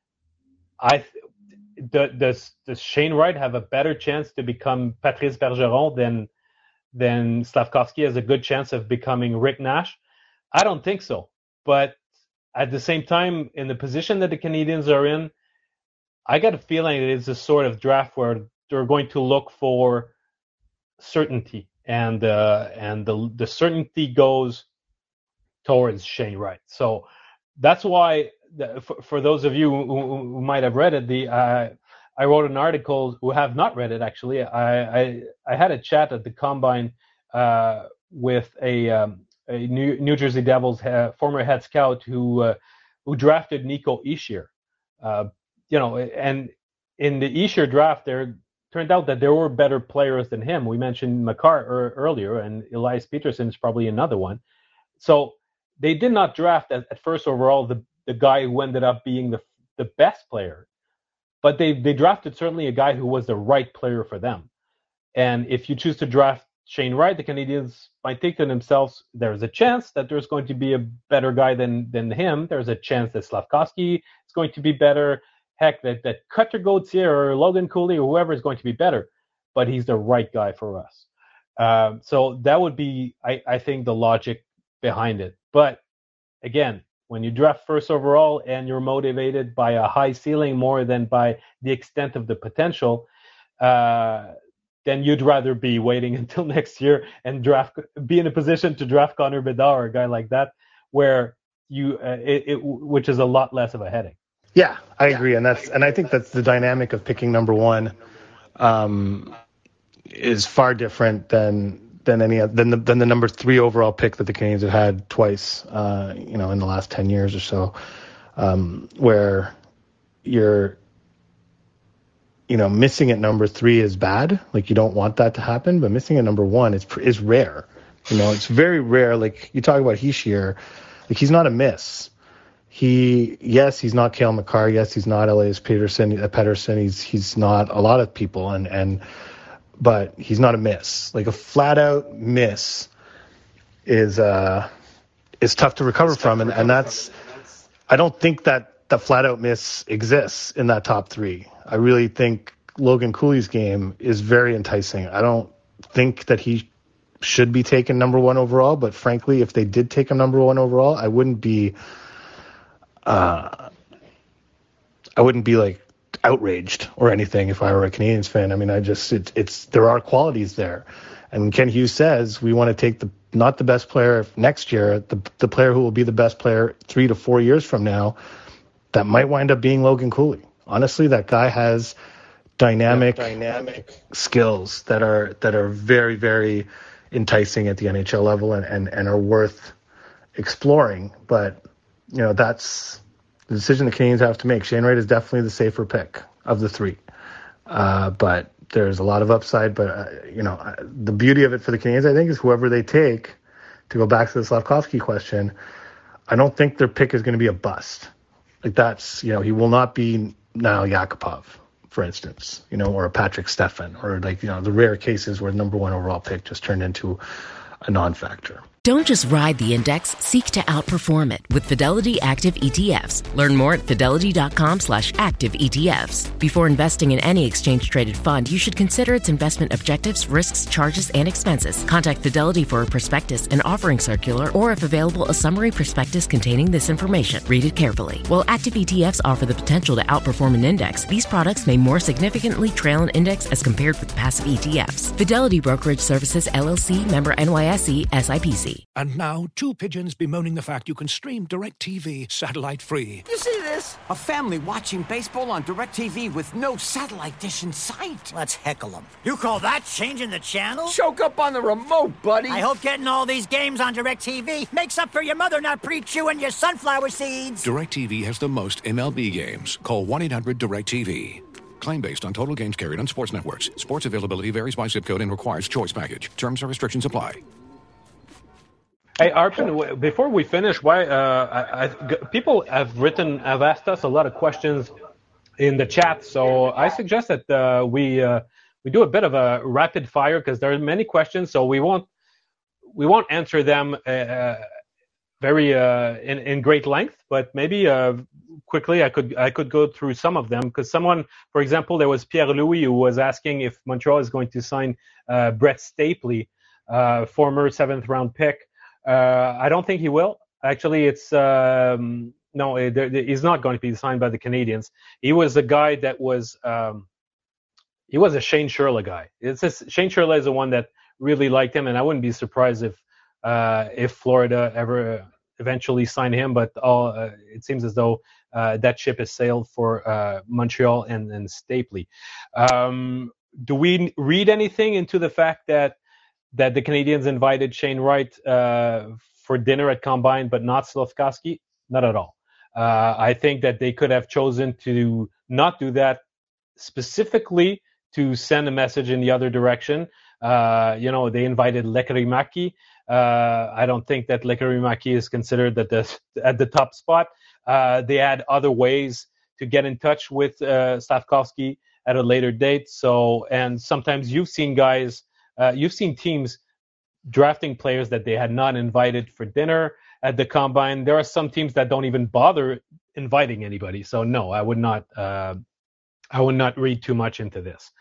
Does Shane Wright have a better chance to become Patrice Bergeron than Slafkovsky has a good chance of becoming Rick Nash? I don't think so. But at the same time, in the position that the Canadiens are in, I got a feeling it is a sort of draft where they're going to look for certainty, and the certainty goes towards Shane Wright. So that's why, for those of you who might have read it, I wrote an article. Who have not read it, actually, I had a chat at the Combine with a New Jersey Devils former head scout who drafted Nico Hischier. And in the Hischier draft, there turned out that there were better players than him. We mentioned Makar earlier, and Elias Pettersson is probably another one. So they did not draft at first overall the guy who ended up being the best player, but they drafted certainly a guy who was the right player for them. And if you choose to draft Shane Wright, the Canadiens might think to themselves, there's a chance that there's going to be a better guy than him. There's a chance that Slafkovsky is going to be better. Heck, that Cutter Gauthier or Logan Cooley or whoever is going to be better, but he's the right guy for us. So that would be, I think, the logic behind it. But again, when you draft first overall and you're motivated by a high ceiling more than by the extent of the potential, then you'd rather be waiting until next year and be in a position to draft Connor Bedard or a guy like that, where which is a lot less of a headache. Yeah, I agree, and I think that's the dynamic of picking number one is far different than the number 3 overall pick that the Canadiens have had twice, in the last 10 years or so, where you're, missing at number 3 is bad. Like, you don't want that to happen, but missing at number 1 is rare. It's very rare. Like, you talk about Hischier, like, he's not a miss. He's not Cale Makar. Yes, he's not Elias Pettersson. He's not a lot of people, but he's not a miss. Like, a flat out miss is tough to recover from, and that's, I don't think that the flat out miss exists in that top 3. I really think Logan Cooley's game is very enticing. I don't think that he should be taken number 1 overall, but frankly, if they did take him number 1 overall, I wouldn't be like outraged or anything if I were a Canadiens fan. I mean, there are qualities there. And Ken Hughes says we want to take not the best player next year, the player who will be the best player 3 to 4 years from now. That might wind up being Logan Cooley. Honestly, that guy has dynamic skills that are very, very enticing at the NHL level and are worth exploring. But that's the decision the Canadiens have to make. Shane Wright is definitely the safer pick of the 3. But there's a lot of upside. But, the beauty of it for the Canadiens, I think, is whoever they take, to go back to the Slafkovsky question, I don't think their pick is going to be a bust. Like, that's, he will not be now Yakupov, for instance, or a Patrick Stefan, or the rare cases where the number 1 overall pick just turned into a non-factor. Don't just ride the index, seek to outperform it with Fidelity Active ETFs. Learn more at fidelity.com/active ETFs. Before investing in any exchange-traded fund, you should consider its investment objectives, risks, charges, and expenses. Contact Fidelity for a prospectus, an offering circular, or if available, a summary prospectus containing this information. Read it carefully. While active ETFs offer the potential to outperform an index, these products may more significantly trail an index as compared with passive ETFs. Fidelity Brokerage Services, LLC, member NYSE, SIPC. And now, 2 pigeons bemoaning the fact you can stream DirecTV satellite-free. You see this? A family watching baseball on DirecTV with no satellite dish in sight. Let's heckle them. You call that changing the channel? Choke up on the remote, buddy. I hope getting all these games on DirecTV makes up for your mother not pre-chewing your sunflower seeds. DirecTV has the most MLB games. Call 1-800-DirecTV. Claim based on total games carried on sports networks. Sports availability varies by zip code and requires choice package. Terms and restrictions apply. Hey, Arpin, before we finish, people have asked us a lot of questions in the chat, so I suggest that we do a bit of a rapid fire because there are many questions, so we won't answer them very in great length, but maybe quickly I could go through some of them because someone, for example, there was Pierre Louis who was asking if Montreal is going to sign Brett Stapley, former 7th round pick. I don't think he will. Actually, it's no, he's not going to be signed by the Canadiens. He was a guy that was he was a Shane Shurla guy. Shane Shurla is the one that really liked him, and I wouldn't be surprised if Florida ever eventually signed him. But it seems as though that ship has sailed for Montreal and Stapley. Do we read anything into the fact that the Canadiens invited Shane Wright for dinner at Combine, but not Slafkovsky? Not at all. I think that they could have chosen to not do that specifically to send a message in the other direction. They invited Lekkerimäki. I don't think that Lekkerimäki is considered at the top spot. They had other ways to get in touch with Slafkovsky at a later date. So, and sometimes you've seen teams drafting players that they had not invited for dinner at the Combine. There are some teams that don't even bother inviting anybody. So no, I would not read too much into this.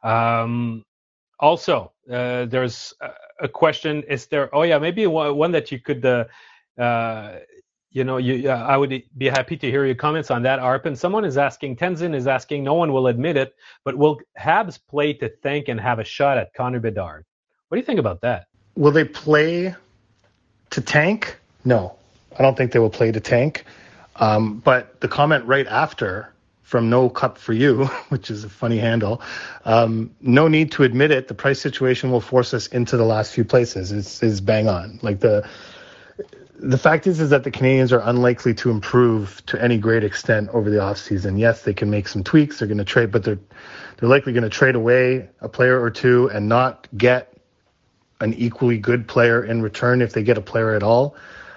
Also, there's a question: is there? Oh yeah, maybe one that you could, I would be happy to hear your comments on that, Arpin. Someone is asking, Tenzin is asking, no one will admit it, but will Habs play to think and have a shot at Connor Bedard? What do you think about that? Will they play to tank? No, I don't think they will play to tank. But the comment right after from No Cup for You, which is a funny handle, no need to admit it. The price situation will force us into the last few places. Is bang on. Like the fact is that the Canadiens are unlikely to improve to any great extent over the offseason. Yes, they can make some tweaks. They're going to trade, but they're likely going to trade away a player or two and not get an equally good player in return if they get a player at all.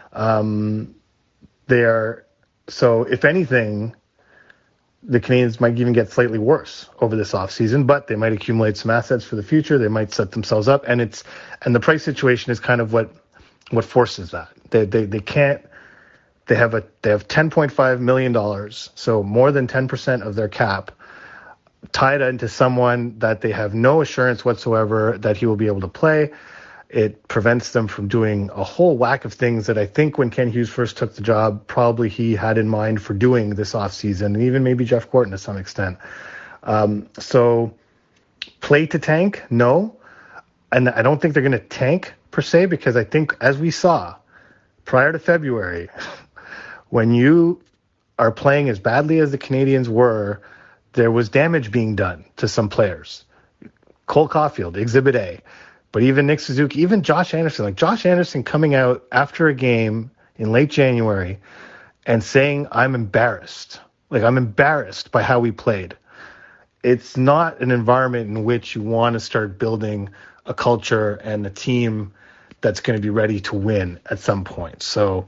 So if anything, the Canadiens might even get slightly worse over this offseason, but they might accumulate some assets for the future. They might set themselves up, and the price situation is kind of what forces that. They have $10.5 million, so more than 10% of their cap tied into someone that they have no assurance whatsoever that he will be able to play. It prevents them from doing a whole whack of things that I think when Ken Hughes first took the job, probably he had in mind for doing this offseason, and even maybe Jeff Gorton to some extent. So play to tank? No. And I don't think they're going to tank per se, because I think, as we saw prior to February, when you are playing as badly as the Canadiens were, there was damage being done to some players. Cole Caulfield, Exhibit A. But even Nick Suzuki, even Josh Anderson, like Josh Anderson coming out after a game in late January and saying, I'm embarrassed by how we played. It's not an environment in which you want to start building a culture and a team that's going to be ready to win at some point. So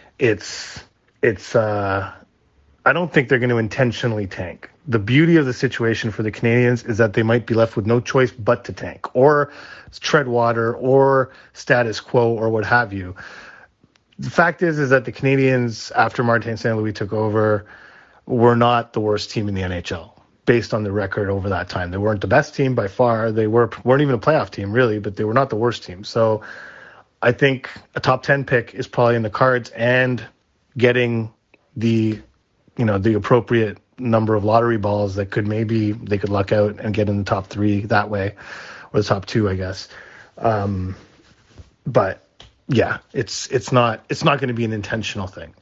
I don't think they're going to intentionally tank. The beauty of the situation for the Canadiens is that they might be left with no choice but to tank or tread water or status quo or what have you. The fact is that the Canadiens, after Martin St. Louis took over, were not the worst team in the NHL based on the record over that time. They weren't the best team by far. They weren't even a playoff team really, but they were not the worst team. So I think a top 10 pick is probably in the cards, and getting the appropriate number of lottery balls that they could luck out and get in the top 3 that way, or the top 2, I guess. But yeah, it's not going to be an intentional thing.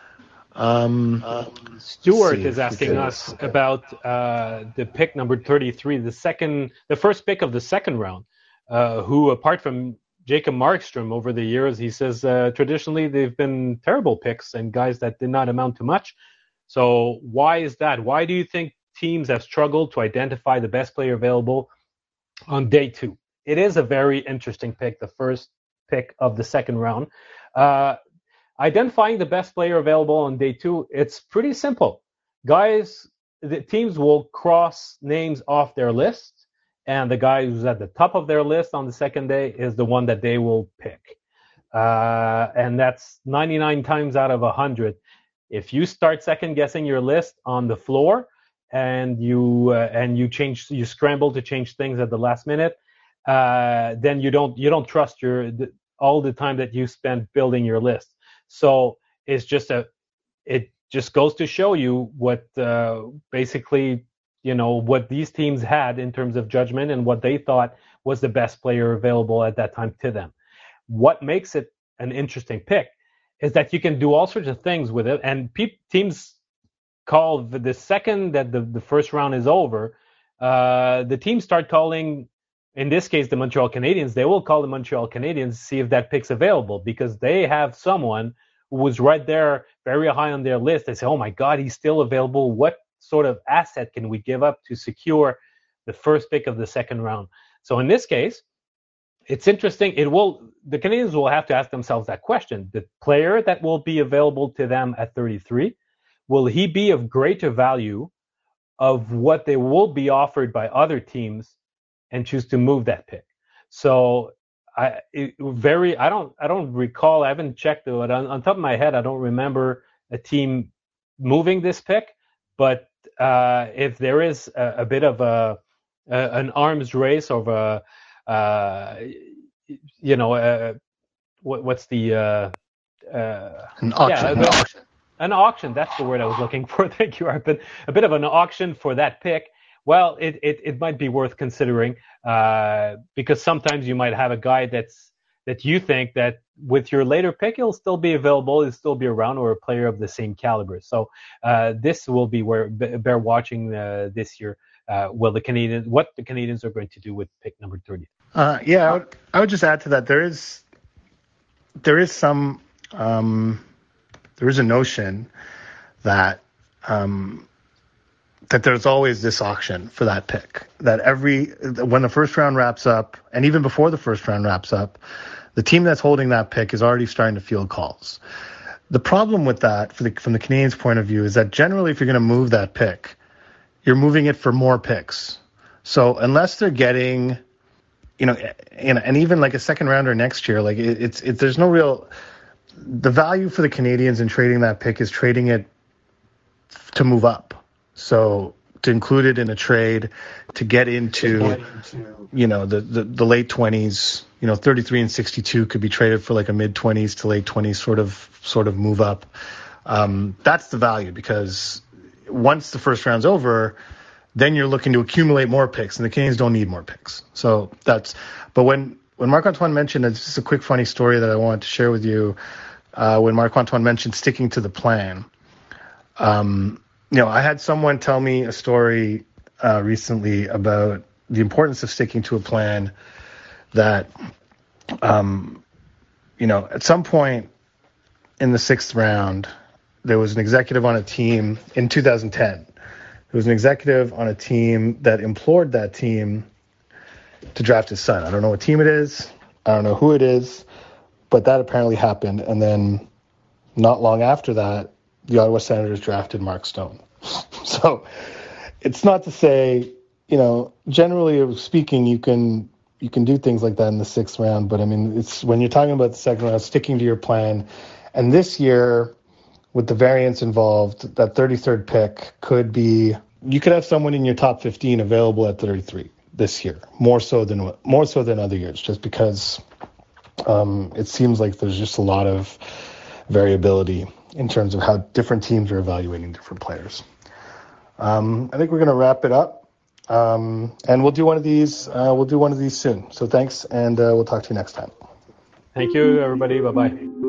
Stuart is asking us about the pick number 33, the first pick of the second round, who, apart from Jacob Markstrom over the years, he says traditionally they've been terrible picks and guys that did not amount to much. So why is that? Why do you think teams have struggled to identify the best player available on day 2? It is a very interesting pick, the first pick of the second round. Identifying the best player available on day 2, it's pretty simple. Guys, the teams will cross names off their list, and the guy who's at the top of their list on the second day is the one that they will pick. And that's 99 times out of 100. If you start second guessing your list on the floor and you scramble to change things at the last minute, then you don't trust all the time that you spent building your list. So it just goes to show you what basically, what these teams had in terms of judgment and what they thought was the best player available at that time to them. What makes it an interesting pick is that you can do all sorts of things with it, and teams call the second that the first round is over, the teams start calling, in this case, the Montreal Canadiens. They will call the Montreal Canadiens to see if that pick's available, because they have someone who was right there very high on their list. They say, oh my God, he's still available. What sort of asset can we give up to secure the first pick of the second round? So in this case, it's interesting. The Canadiens will have to ask themselves that question. The player that will be available to them at 33, will he be of greater value of what they will be offered by other teams and choose to move that pick? So I don't recall. I haven't checked it. On top of my head, I don't remember a team moving this pick. But if there is a bit of an arms race of what's the an auction? An auction. That's the word I was looking for. Thank you, Arpin. A bit of an auction for that pick. Well, it might be worth considering because sometimes you might have a guy that you think that with your later pick he'll still be available, he'll still be around, or a player of the same caliber. So this will be bear watching this year. What the Canadiens are going to do with pick number 30. I would just add to that. There is a notion that that there's always this auction for that pick. That when the first round wraps up, and even before the first round wraps up, the team that's holding that pick is already starting to field calls. The problem with that, from the Canadiens' point of view, is that generally, if you're going to move that pick, you're moving it for more picks. So unless they're getting, and even like a second rounder next year, like there's no real. The value for the Canadiens in trading that pick is trading it to move up. So to include it in a trade, to get into, the late 20s, 33 and 62 could be traded for like a mid 20s to late 20s sort of move up. That's the value, because once the first round's over, then you're looking to accumulate more picks, and the Canadiens don't need more picks. So but when Marc-Antoine mentioned, it's just a quick funny story that I wanted to share with you. When Marc-Antoine mentioned sticking to the plan, I had someone tell me a story recently about the importance of sticking to a plan. That, at some point in the sixth round, there was an executive on a team in 2010. There was an executive on a team that implored that team to draft his son. I don't know what team it is. I don't know who it is. But that apparently happened. And then not long after that, the Ottawa Senators drafted Mark Stone. So it's not to say, generally speaking, you can do things like that in the sixth round. But, I mean, it's when you're talking about the second round, sticking to your plan. And this year, with the variance involved, that 33rd pick could be – you could have someone in your top 15 available at 33 this year, more so than other years, just because – it seems like there's just a lot of variability in terms of how different teams are evaluating different players. I think we're going to wrap it up, and we'll do one of these. We'll do one of these soon. So thanks, and we'll talk to you next time. Thank you, everybody. Bye-bye.